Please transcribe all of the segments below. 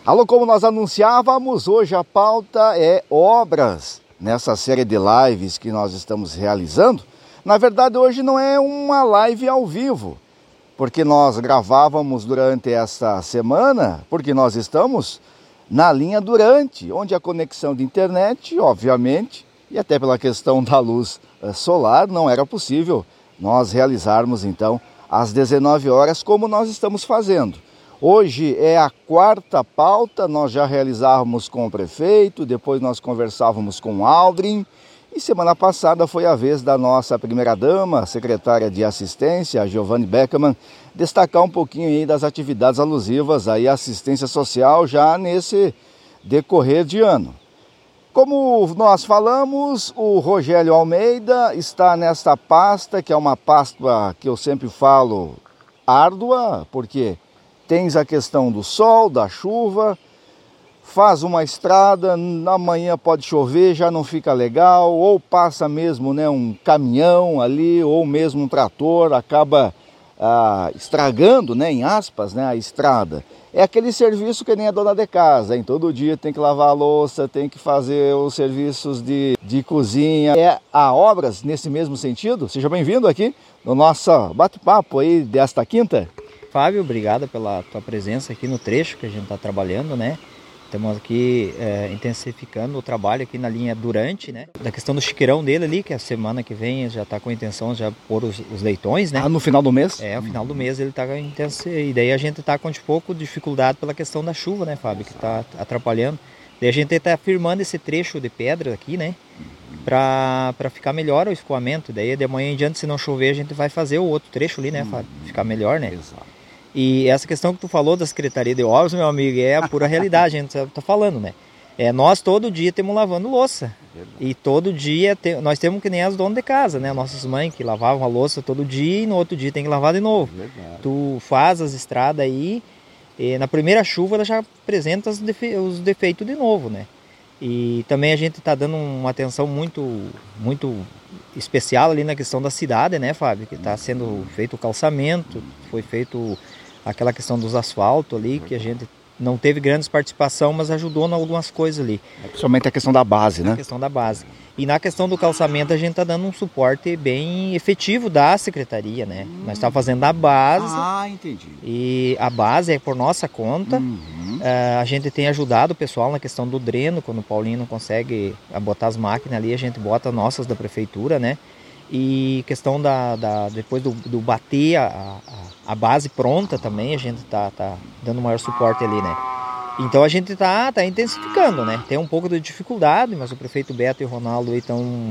Alô, como nós anunciávamos, hoje a pauta é obras. Nessa série de lives que nós estamos realizando, na verdade hoje não é uma live ao vivo, porque nós gravávamos durante essa semana, porque nós estamos na linha Durante, onde a conexão de internet, obviamente, e até pela questão da luz solar, não era possível nós realizarmos então às 19 horas como nós estamos fazendo. Hoje é a quarta pauta, nós já realizávamos com o prefeito, depois nós conversávamos com o Aldrin, e semana passada foi a vez da nossa primeira-dama, secretária de assistência, a Giovanni Beckman, destacar um pouquinho aí das atividades alusivas aí à assistência social já nesse decorrer de ano. Como nós falamos, o Rogério Almeida está nesta pasta, que é uma pasta que eu sempre falo árdua, porque tens a questão do sol, da chuva, faz uma estrada, amanhã pode chover, já não fica legal, ou passa mesmo um caminhão ali, ou mesmo um trator, acaba estragando, em aspas, a estrada. É aquele serviço que nem a dona de casa, todo dia tem que lavar a louça, tem que fazer os serviços de cozinha. É a obras nesse mesmo sentido? Seja bem-vindo aqui no nosso bate-papo aí desta quinta. Fábio, obrigado pela tua presença aqui no trecho que a gente está trabalhando, Estamos aqui intensificando o trabalho aqui na linha Durante, Da questão do chiqueirão dele ali, que a semana que vem já está com a intenção de já pôr os leitões, no final do mês? No final do mês ele está intenso. E daí a gente está com um pouco de dificuldade pela questão da chuva, Fábio, que está atrapalhando. Daí a gente está firmando esse trecho de pedra aqui, para ficar melhor o escoamento. Daí de amanhã em diante, se não chover, a gente vai fazer o outro trecho ali, Fábio? Ficar melhor, Exato. E essa questão que tu falou da Secretaria de Obras, meu amigo, é a pura realidade, a gente está falando, Nós todo dia temos lavando louça. Verdade. E todo dia nós temos que nem as donas de casa, Nossas mães que lavavam a louça todo dia e no outro dia tem que lavar de novo. Verdade. Tu faz as estradas aí, e na primeira chuva ela já apresenta os defeitos de novo, E também a gente está dando uma atenção muito, muito especial ali na questão da cidade, Fábio? Que está sendo feito o calçamento, foi feito aquela questão dos asfaltos ali, que a gente não teve grandes participação, mas ajudou em algumas coisas ali. Principalmente a questão da base, A questão da base. E na questão do calçamento a gente está dando um suporte bem efetivo da secretaria, Nós estamos fazendo a base. Entendi. E a base é por nossa conta. A gente tem ajudado o pessoal na questão do dreno, quando o Paulinho não consegue botar as máquinas ali, a gente bota nossas da prefeitura, E questão depois do bater a base pronta também, a gente tá dando maior suporte ali, Então a gente tá intensificando, Tem um pouco de dificuldade, mas o prefeito Beto e o Ronaldo estão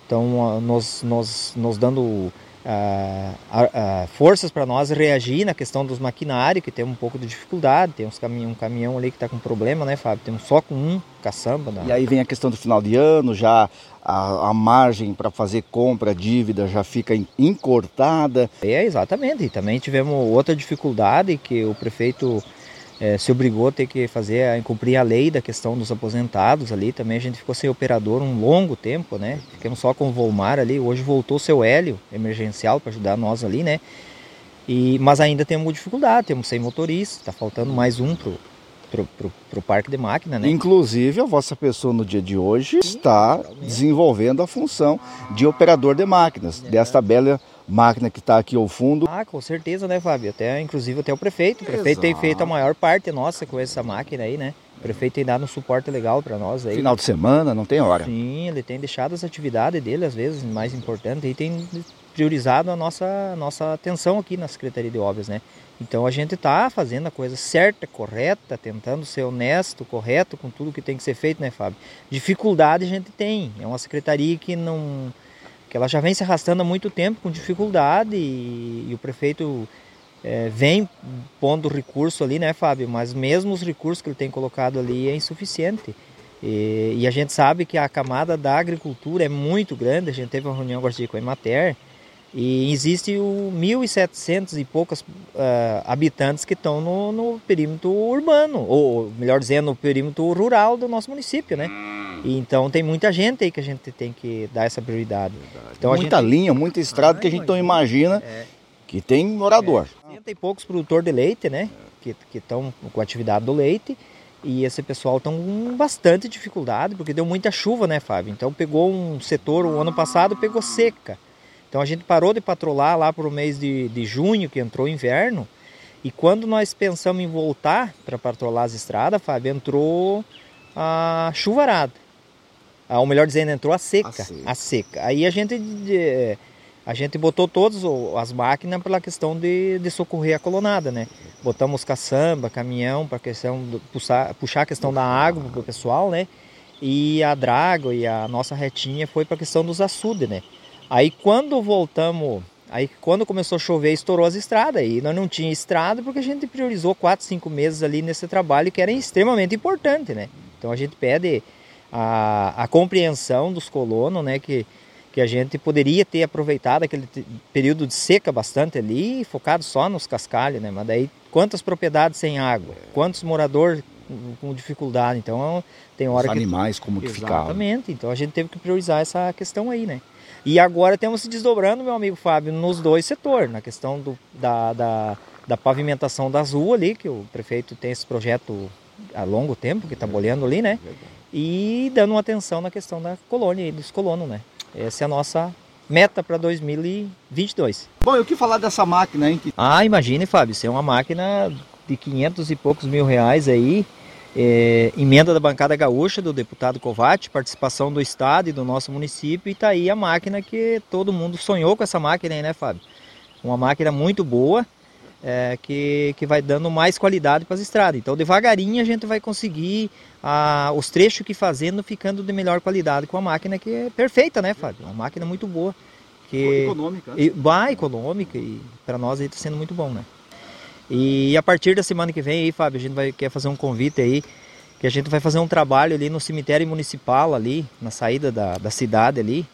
nos dando forças para nós reagir na questão dos maquinários, que tem um pouco de dificuldade, tem um caminhão ali que está com problema, Fábio? Temos só com um caçamba. E aí vem a questão do final de ano, já a margem para fazer compra, dívida já fica encurtada. Exatamente, e também tivemos outra dificuldade que o prefeito se obrigou a ter que cumprir a lei da questão dos aposentados ali, também a gente ficou sem operador um longo tempo, Ficamos só com o Volmar ali, hoje voltou o seu Hélio, emergencial, para ajudar nós ali, Mas ainda temos dificuldade, temos 100 motoristas, está faltando mais um pro parque de máquina, Inclusive a vossa pessoa no dia de hoje está desenvolvendo a função de operador de máquinas, desta bela máquina que está aqui ao fundo. Com certeza, Fábio? Inclusive até o prefeito. O prefeito tem feito a maior parte nossa com essa máquina aí, O prefeito tem dado um suporte legal para nós aí. Final de semana, não tem hora. Sim, ele tem deixado as atividades dele, às vezes, mais importantes, e tem priorizado a nossa atenção aqui na Secretaria de Obras, Então a gente está fazendo a coisa certa, correta, tentando ser honesto, correto com tudo que tem que ser feito, Fábio? Dificuldade a gente tem. É uma secretaria que ela já vem se arrastando há muito tempo com dificuldade e o prefeito vem pondo recurso ali, Fábio? Mas mesmo os recursos que ele tem colocado ali é insuficiente. E a gente sabe que a camada da agricultura é muito grande. A gente teve uma reunião agora com a Emater e existe 1.700 e poucos habitantes que estão no perímetro urbano, ou melhor dizendo, no perímetro rural do nosso município, E então tem muita gente aí que a gente tem que dar essa prioridade. Então, muita linha, muita estrada que a gente não imagina que tem morador. 60 e poucos produtores de leite, que estão com a atividade do leite. E esse pessoal está com bastante dificuldade, porque deu muita chuva, né, Fábio? Então pegou um setor, o ano passado pegou seca. Então a gente parou de patrolar lá para o mês de junho, que entrou o inverno. E quando nós pensamos em voltar para patrolar as estradas, Fábio, entrou a chuvarada. Ou melhor dizendo, entrou a seca. A seca. Aí a gente botou todas as máquinas pela questão de socorrer a colonada, né? Botamos caçamba, caminhão para questão de puxar a questão da água para o pessoal, né? E a draga e a nossa retinha foi para a questão dos açudes, né? Aí quando voltamos, quando começou a chover, estourou as estradas. E nós não tínhamos estrada porque a gente priorizou 4, 5 meses ali nesse trabalho que era extremamente importante, né? Então a gente pede a compreensão dos colonos, né? Que a gente poderia ter aproveitado aquele período de seca bastante ali e focado só nos cascalhos, né? Mas daí quantas propriedades sem água, quantos moradores com dificuldade, então tem hora os animais como que ficavam. Exatamente, então a gente teve que priorizar essa questão aí, né? E agora temos se desdobrando, meu amigo Fábio, nos dois setores, na questão da pavimentação das ruas ali, que o prefeito tem esse projeto há longo tempo, que está bolhando ali, né? E dando uma atenção na questão da colônia e dos colonos, né? Essa é a nossa meta para 2022. Bom, e o que falar dessa máquina, hein? Imagine, Fábio, isso é uma máquina de 500 e poucos mil reais aí, emenda da bancada gaúcha do deputado Covatti, participação do estado e do nosso município, e tá aí a máquina que todo mundo sonhou com essa máquina aí, né, Fábio? Uma máquina muito boa, que vai dando mais qualidade para as estradas. Então devagarinho a gente vai conseguir os trechos que fazendo ficando de melhor qualidade com a máquina que é perfeita, né, Fábio? Uma máquina muito boa. Econômica. Econômica e para nós aí está sendo muito bom, né? E a partir da semana que vem aí, Fábio, a gente quer fazer um convite aí, que a gente vai fazer um trabalho ali no cemitério municipal ali, na saída da cidade ali,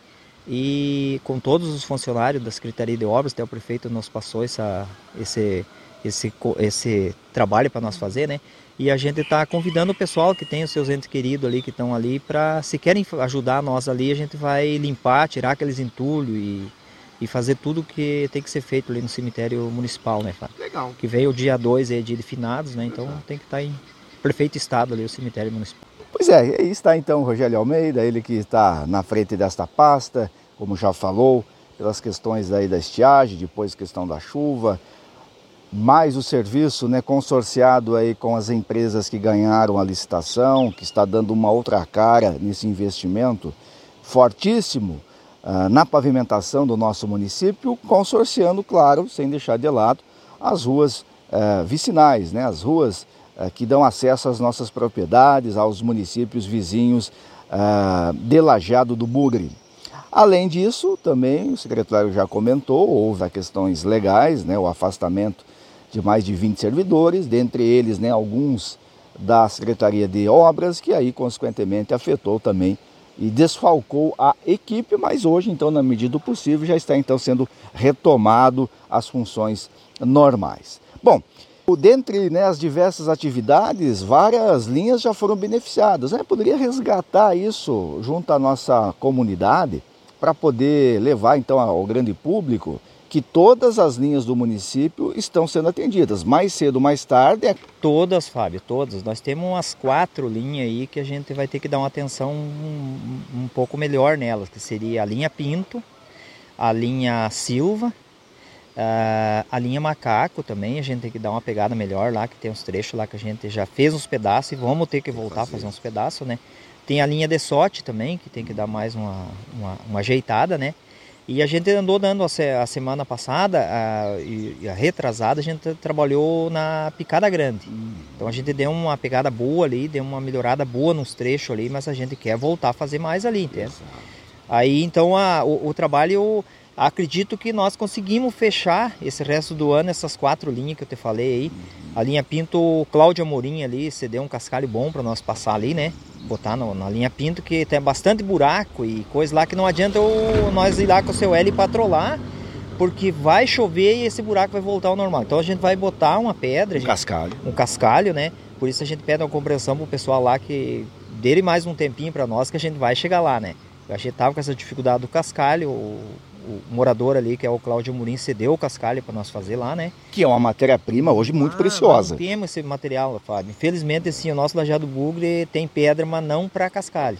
e com todos os funcionários da Secretaria de Obras, até o prefeito nos passou esse trabalho para nós fazer, né? E a gente está convidando o pessoal que tem os seus entes queridos ali, que estão ali, para se querem ajudar nós ali, a gente vai limpar, tirar aqueles entulhos e fazer tudo que tem que ser feito ali no cemitério municipal, né, Fábio? Legal. Que veio o dia 2 aí, dia de finados, né? Então tem que estar em perfeito estado ali o cemitério municipal. Pois é, aí está então o Rogério Almeida, ele que está na frente desta pasta, como já falou, pelas questões aí da estiagem, depois questão da chuva, mais o serviço, né, consorciado aí com as empresas que ganharam a licitação, que está dando uma outra cara nesse investimento fortíssimo na pavimentação do nosso município, consorciando, claro, sem deixar de lado, as ruas vicinais, né, as ruas que dão acesso às nossas propriedades, aos municípios vizinhos de Lajeado do Bugre. Além disso, também o secretário já comentou, houve questões legais, né, o afastamento de mais de 20 servidores, dentre eles, né, alguns da Secretaria de Obras, que aí consequentemente afetou também e desfalcou a equipe, mas hoje, então, na medida do possível, já está então sendo retomado as funções normais. Bom, dentre, né, as diversas atividades, várias linhas já foram beneficiadas, né? Poderia resgatar isso junto à nossa comunidade para poder levar então ao grande público que todas as linhas do município estão sendo atendidas, mais cedo, mais tarde. Todas, Fábio, todas. Nós temos umas 4 linhas aí que a gente vai ter que dar uma atenção um pouco melhor nelas, que seria a linha Pinto, a linha Silva, a linha Macaco também, a gente tem que dar uma pegada melhor lá, que tem uns trechos lá que a gente já fez uns pedaços e vamos ter que voltar a fazer uns pedaços, né? Tem a linha de sorte também, que tem que dar mais uma ajeitada, né? E a gente andou dando a semana passada e a retrasada, a gente trabalhou na Picada Grande. Então a gente deu uma pegada boa ali, deu uma melhorada boa nos trechos ali, mas a gente quer voltar a fazer mais ali, entende? Aí então o trabalho, acredito que nós conseguimos fechar esse resto do ano, essas 4 linhas que eu te falei aí. A linha Pinto, Cláudio Amorim ali, cedeu um cascalho bom para nós passar ali, né? Botar na linha Pinto, que tem bastante buraco e coisa lá que não adianta nós ir lá com o seu L e patrolar, porque vai chover e esse buraco vai voltar ao normal. Então a gente vai botar uma pedra, um cascalho, né? Por isso a gente pede uma compreensão pro pessoal lá que dê mais um tempinho para nós que a gente vai chegar lá, né? A gente tava com essa dificuldade do cascalho, o morador ali, que é o Cláudio Amorim, cedeu o cascalho para nós fazer lá, né? Que é uma matéria-prima hoje muito preciosa. Não temos esse material, Fábio. Infelizmente, assim, o nosso lajeado bugre tem pedra, mas não para cascalho.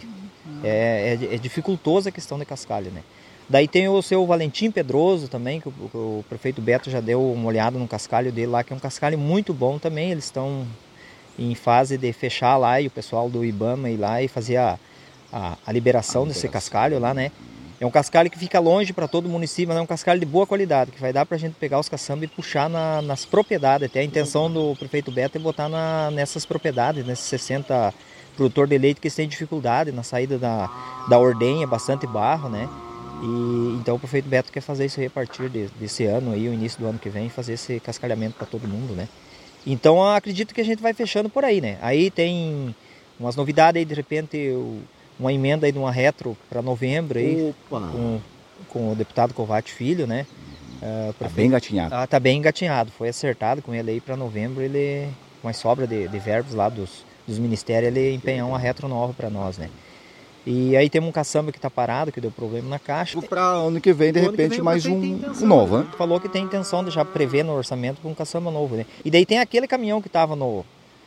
É dificultoso a questão de cascalho, né? Daí tem o seu Valentim Pedroso também, que o prefeito Beto já deu uma olhada no cascalho dele lá, que é um cascalho muito bom também. Eles estão em fase de fechar lá, e o pessoal do IBAMA ir lá e fazer a liberação desse cascalho lá, né? É um cascalho que fica longe para todo o município, mas é um cascalho de boa qualidade, que vai dar para a gente pegar os caçambas e puxar nas propriedades. Até a intenção do prefeito Beto é botar nessas propriedades, nesses 60 produtores de leite que têm dificuldade na saída da ordenha, bastante barro, né? E então o prefeito Beto quer fazer isso aí a partir desse ano, aí, o início do ano que vem, fazer esse cascalhamento para todo mundo, né? Então acredito que a gente vai fechando por aí, né? Aí tem umas novidades aí, de repente, uma emenda aí de uma retro para novembro aí, com o deputado Covatti Filho, né? Tá bem engatinhado. Tá bem engatinhado, foi acertado com ele aí para novembro, ele, com a sobra de verbos lá dos ministérios, ele empenhar uma retro nova para nós, né? E aí temos um caçamba que está parado, que deu problema na caixa. Para ano que vem, de repente, mais um novo, né? Falou que tem intenção de já prever no orçamento com um caçamba novo, né? E daí tem aquele caminhão que estava no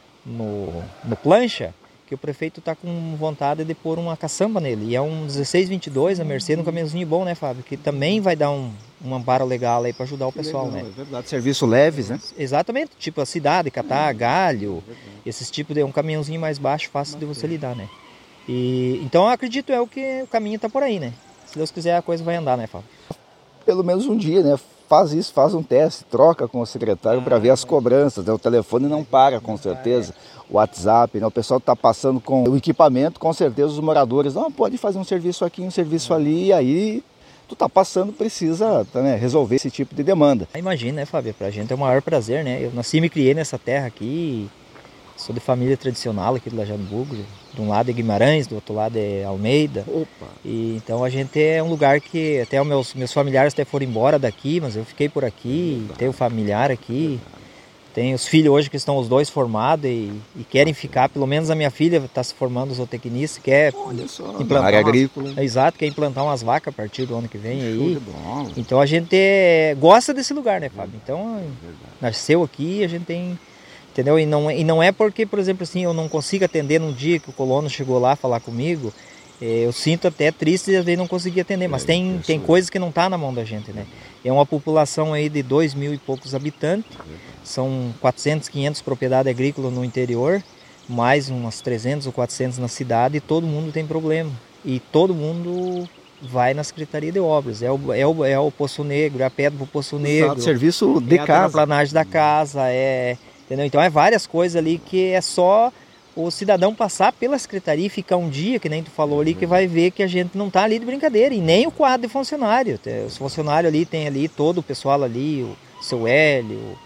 plancha, que o prefeito está com vontade de pôr uma caçamba nele. E é um 1622, a Mercedes, um caminhãozinho bom, né, Fábio? Que também vai dar um amparo legal aí para ajudar o pessoal, legal, né? É verdade, serviço leves, né? Exatamente, tipo a cidade, catar galho, esses tipos de um caminhãozinho mais baixo, fácil de você lidar, né? E então eu acredito que o caminho está por aí, né? Se Deus quiser, a coisa vai andar, né, Fábio? Pelo menos um dia, né? Faz isso, faz um teste, troca com o secretário para ver as cobranças, né? O telefone não para, com certeza, o WhatsApp, né? O pessoal está passando com o equipamento, com certeza os moradores, não, pode fazer um serviço aqui, um serviço ali, e aí tu tá passando, precisa, né, resolver esse tipo de demanda. Imagina, né, Fábio? Pra gente é o maior prazer, né? Eu nasci e me criei nessa terra aqui, sou de família tradicional aqui do Lajeado Bugre. De um lado é Guimarães, do outro lado é Almeida. Opa. E então a gente é um lugar que até os meus familiares até foram embora daqui, mas eu fiquei por aqui, tenho familiar aqui. Tenho os filhos hoje que estão os dois formados e querem ficar, pelo menos a minha filha está se formando zootecnista, quer implantar área agrícola. Exato, quer implantar umas vacas a partir do ano que vem aí. Então a gente gosta desse lugar, né, Fábio? Então nasceu aqui, a gente tem, entendeu? E não é porque, por exemplo, assim, eu não consigo atender num dia que o colono chegou lá falar comigo, eu sinto até triste de às vezes não conseguir atender, mas tem coisas que não tá na mão da gente, né? É uma população aí de 2.000 e poucos habitantes, são 400, 500 propriedades agrícolas no interior, mais umas 300 ou 400 na cidade, e todo mundo tem problema. E todo mundo vai na Secretaria de Obras, é o Poço Negro, é a pedra pro Poço Negro. Exato, serviço de casa. É a terraplanagem da casa, entendeu? Então é várias coisas ali que é só o cidadão passar pela secretaria e ficar um dia, que nem tu falou ali, que vai ver que a gente não está ali de brincadeira, e nem o quadro de funcionário. Os funcionários ali, tem ali todo o pessoal ali, o seu Hélio,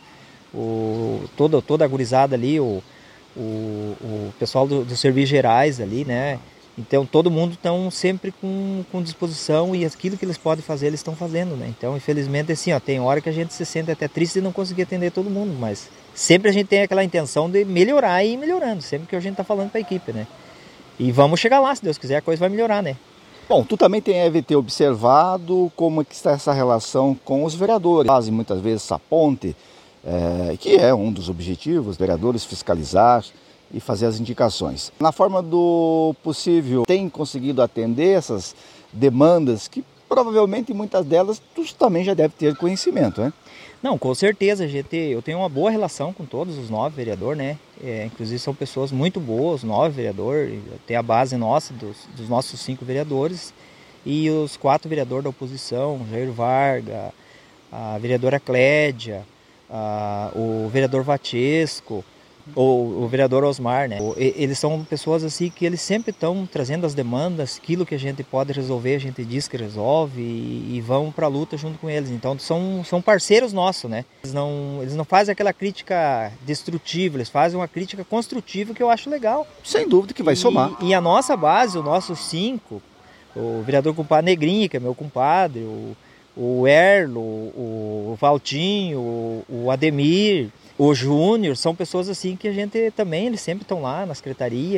toda a gurizada ali, o pessoal do serviços gerais ali, né? Então todo mundo estão sempre com disposição, e aquilo que eles podem fazer, eles estão fazendo, né? Então, infelizmente, assim, tem hora que a gente se sente até triste de não conseguir atender todo mundo, mas sempre a gente tem aquela intenção de melhorar e ir melhorando, sempre que a gente está falando para a equipe, né? E vamos chegar lá, se Deus quiser, a coisa vai melhorar, né? Bom, tu também deve ter observado como é que está essa relação com os vereadores. Fazem muitas vezes essa ponte, que é um dos objetivos, vereadores fiscalizar e fazer as indicações. Na forma do possível, tem conseguido atender essas demandas que provavelmente muitas delas tu também já deve ter conhecimento, né? Não, com certeza, eu tenho uma boa relação com todos os 9 vereadores, né? Inclusive são pessoas muito boas, 9 vereadores, tem a base nossa, dos nossos 5 vereadores, e os 4 vereadores da oposição, Jair Varga, a vereadora Clédia, o vereador Vatesco, o vereador Osmar, né? Eles são pessoas assim que eles sempre estão trazendo as demandas, aquilo que a gente pode resolver, a gente diz que resolve, e vão para a luta junto com eles. Então são parceiros nossos, né? Eles não fazem aquela crítica destrutiva, eles fazem uma crítica construtiva, que eu acho legal. Sem dúvida que vai somar. E a nossa base, os nossos 5, o vereador compadre Negrinho, que é meu compadre, o Erlo, o Valtinho, o Ademir, o Júnior, são pessoas assim que a gente também, eles sempre estão lá na secretaria,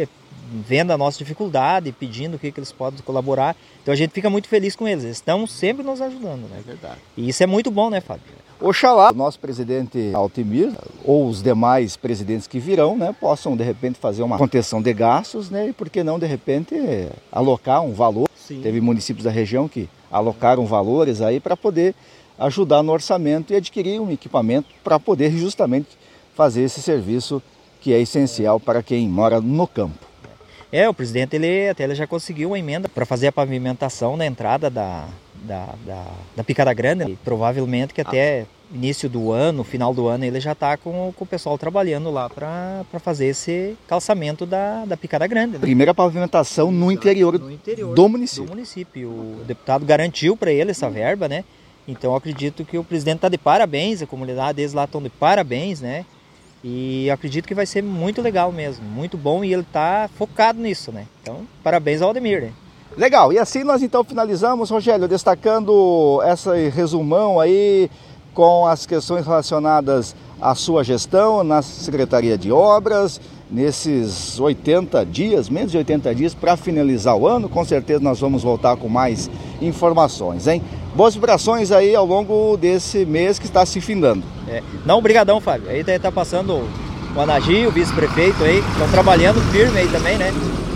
vendo a nossa dificuldade, pedindo o que eles podem colaborar. Então a gente fica muito feliz com eles. Eles estão sempre nos ajudando, né? É verdade. E isso é muito bom, né, Fábio? Oxalá o nosso presidente Altemir ou os demais presidentes que virão, né, possam de repente fazer uma contenção de gastos, né, e por que não de repente alocar um valor. Sim. Teve municípios da região que alocaram valores aí para poder ajudar no orçamento e adquirir um equipamento para poder justamente fazer esse serviço que é essencial para quem mora no campo. O presidente ele já conseguiu uma emenda para fazer a pavimentação na entrada da Picada Grande. E provavelmente que até início do ano, final do ano, ele já está com o pessoal trabalhando lá para fazer esse calçamento da Picada Grande. Né? Primeira pavimentação no interior do município. O deputado garantiu para ele essa verba, né? Então eu acredito que o presidente está de parabéns, a comunidade deles lá estão de parabéns, né? E eu acredito que vai ser muito legal mesmo, muito bom, e ele está focado nisso, né? Então, parabéns ao Ademir, né? Legal, e assim nós então finalizamos, Rogério, destacando esse resumão aí com as questões relacionadas à sua gestão na Secretaria de Obras, nesses 80 dias, menos de 80 dias para finalizar o ano. Com certeza nós vamos voltar com mais informações, hein? Boas vibrações aí ao longo desse mês que está se findando. Não, obrigadão, Fábio. Aí tá passando o Anagi, o vice-prefeito aí, estão trabalhando firme aí também, né?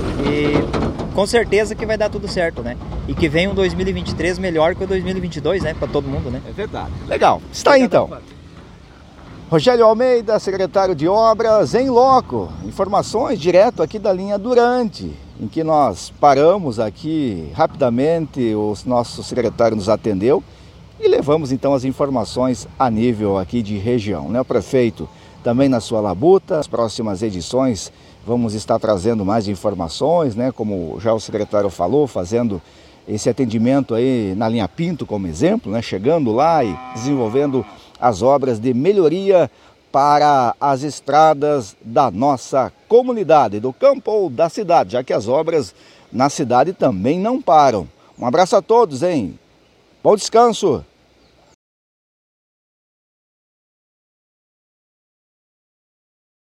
E com certeza que vai dar tudo certo, né? E que venha um 2023 melhor que o 2022, né? Para todo mundo, né? É verdade. Legal. Está aí então. Rogério Almeida, secretário de Obras, em loco. Informações direto aqui da linha Durante, em que nós paramos aqui rapidamente, o nosso secretário nos atendeu e levamos então as informações a nível aqui de região, né? O prefeito também na sua labuta. As próximas edições vamos estar trazendo mais informações, né? Como já o secretário falou, fazendo esse atendimento aí na linha Pinto como exemplo, né? Chegando lá e desenvolvendo as obras de melhoria para as estradas da nossa comunidade, do campo ou da cidade, já que as obras na cidade também não param. Um abraço a todos, hein? Bom descanso!